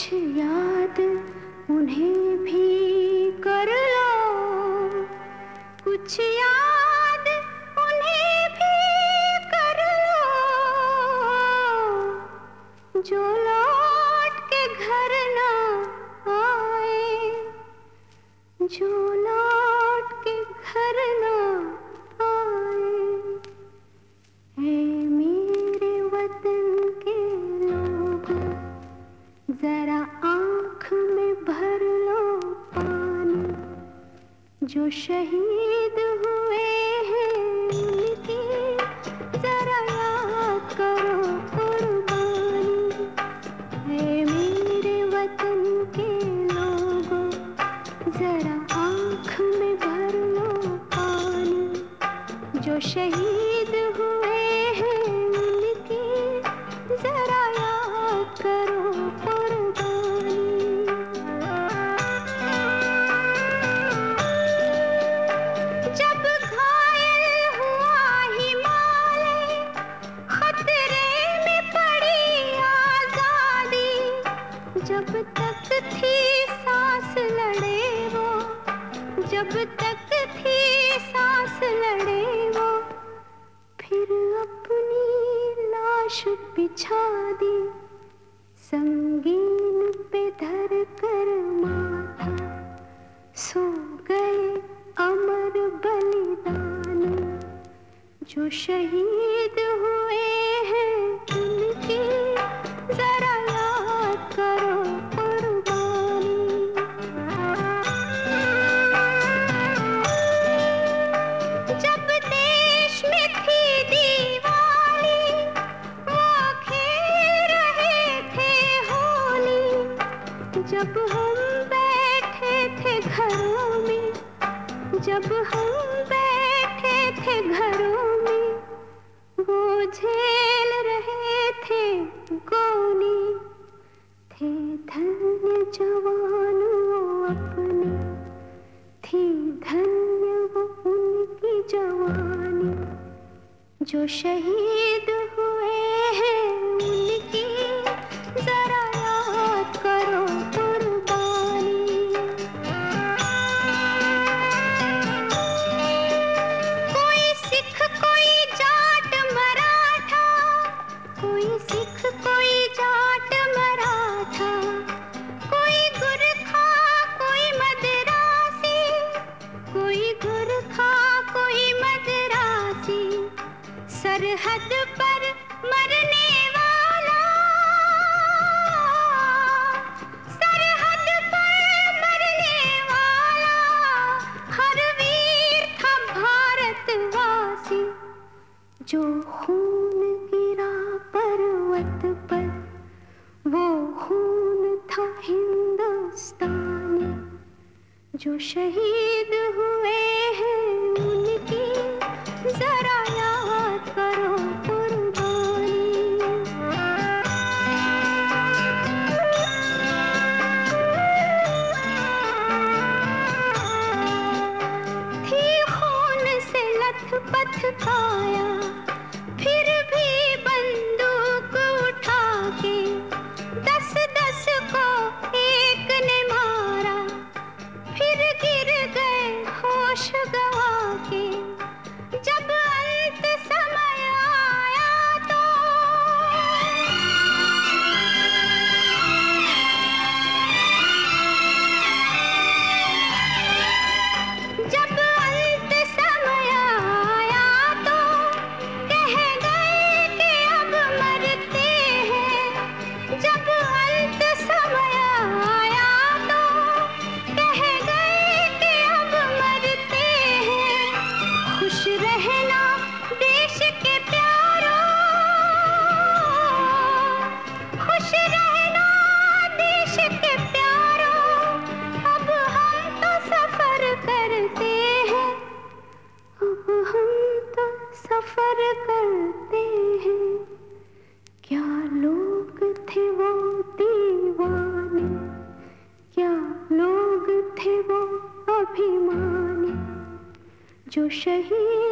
याद उन्हें भी कर लो, कुछ याद उन्हें भी कर लो, जो लौट के घर ना आए, जो लौट के घर ना आए। है मेरे वतन के लोगों, जरा आँख में भर लो पानी, जो शहीद हुए हैं उनकी जरा याद करो कुर्बानी। है मेरे वतन के लोगों, जरा आँख में भर लो पानी, जो शहीद हुए हैं उनकी जरा याद करो कुर्बानी। जब घायल हुआ हिमालय, खतरे में पड़ी आजादी, जब तक थी सांस लड़े वो, जब तक थी सांस लड़े वो, फिर अपनी लाश बिछा दी, संगीन पे धर कर माथा, सो गए अमर बलिदानी, जो शहीद हुए हैं उनकी जरा याद करो कुर्बानी। जब देश में थी दिवाली, वो खेल रहे थे होली, जब हम बैठे थे घरों में, जब हम बैठे थे घरों में, वो झेल रहे थे गोली, थे धन्य जवान वो अपने, थी धन्य वो उनकी जवानी, जो शहीद हुए हैं उनकी जरा याद करो कुर्बानी। कोई सिख कोई जाट मराठा, कोई सिख कोई जाट मराठा, कोई गुरखा कोई मदरासी, कोई गुरखा कोई मदरासी, सरहद पर मरने वाला, सरहद पर मरने वाला, हर वीर था भारतवासी, जो खून गिरा पर्वत पर, वो खून था हिंदुस्तानी, जो शहीद हुए हैं उनकी जरा याद करो कुर्बानी। थी खून से लथपथ काया, फिर भी बंदूक उठा के 10-10 को एक ने मारा, फिर गिर गए होश गवा के, जब अंत समय आया तो, जब अंत समय आया तो कह गए कि अब मरते हैं, जब अंत समय आया तो कह गए कि अब मरते हैं। खुश रहना देश के प्यारों, खुश रहना देश के प्यारों, अब हम तो सफर करते हैं, अब हम तो सफर करते हैं। क्या लोग थे वो दीवाने, क्या लोग थे वो अभिमानी, जो शहीद